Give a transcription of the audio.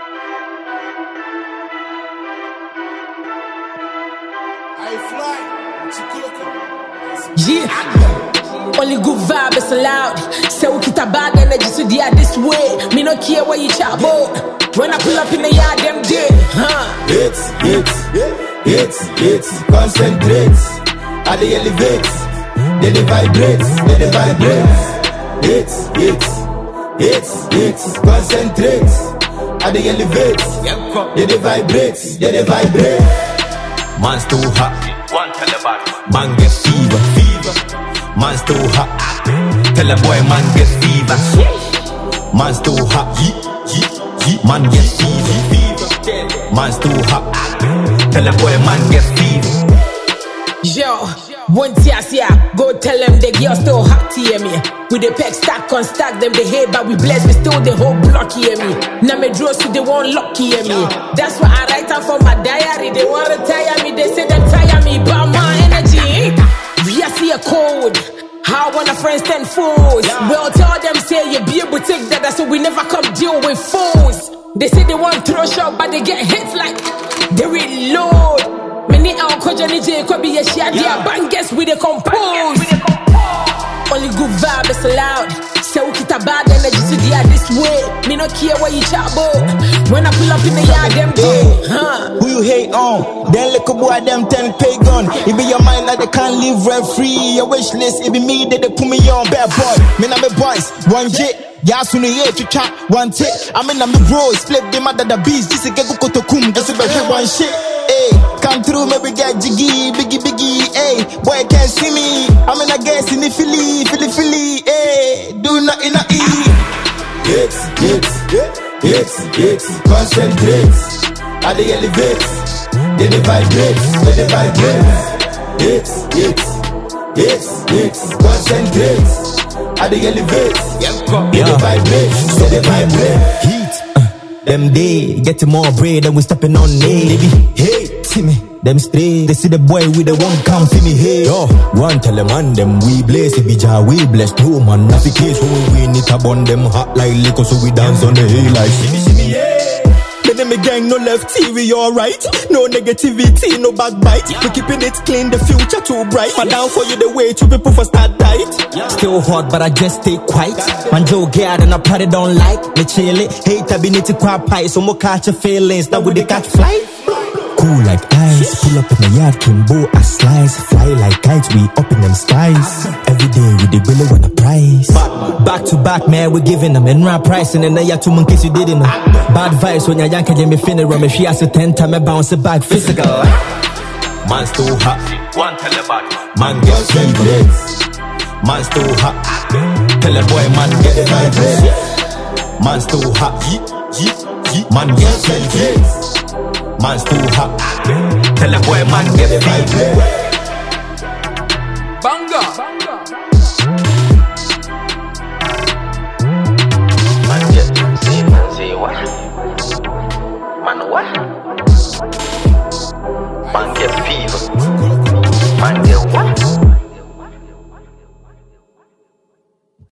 Yeah, only good vibe is allowed. Say we keep a bad energy so they are this way. Me no care what you chat about. When I pull up in the yard, them dead. Hits, concentrates. Are they elevates? They vibrates. Hits, concentrates. Are they elevates? They vibrate. Man's too hot. Man get fever. Man's too hot. Tell a boy man get fever. Man's too hot. Man get fever. Man's too hot. Tell a boy man get fever. Yo, one tears here. Go tell them the girls still hot to hear me. With the pack stack on stack them they hate, but we blessed, we still the whole block hear me. Now me draw so they won't lock hear me. That's why I write out for my diary. They want to tire me, they say them tire me, but my energy. We are see a code. How I want a friend stand fools. Well, tell them say you be able to take that, so we never come deal with fools. They say they want throw shot, but they get hits like they reload. Many alcohol J could be a shit, yeah, bangers with the compose. Only good vibe is allowed. So we keep a bad energy so they are this way. Me no care what you chat about. When I pull up in the yard, them dead. Who you hate on? Then look boy them 10 pagan. It be your mind that they can't live rent free. Your wish list, it be me that they put me on. Bad boy, me na me boys, one jet. Yeah, soon you to chat one tick. I mean, I'm the bros, flip them out of the beast. This is Gego Kotokum, just about one shit. Hey, come through, maybe get jiggy, biggie, hey. Boy, can't see me. I'm in a guess in the Philly, hey. Do nothing, Hits, concentrates. Are they elevates? They vibrate. Hits, concentrates. Are they elevates? They vibrate. Heat, them day, getting more bread and we stepping on it. They be hate me, them straight. They see the boy with the one come for me, hey. Yo, one tell them and them we blaze. If we jar we blessed, no man, nothing case. When we win it upon them hot like liquor, so we dance on the hill like shimmy, yeah. Me gang no left TV alright. No negativity, no backbite. We keeping it clean, the future too bright. My down for you the way to people for start diet. Still hot, but I just stay quiet. Man Joe get and I probably don't like. Me chill it, hate I be need to crap pie. So more catch your feelings, now with the catch flight. Cool like ice, pull up in the yard, Kimbo, I slice. Fly like kites, we up in them skies. Every day we the really want a prize. Back to back, man, we giving them in rap price. And then I had 2 months in case you didn't know. Bad vibes when you're young, can me finna run. If she has a 10 time, I bounce it back physical. Man's too hot. One tell about man get vibrates. Man's too hot. Tell a boy man get vibrates. Man's too hot. Man get vibrates. Man's too hot. Tell a boy man get vibrates.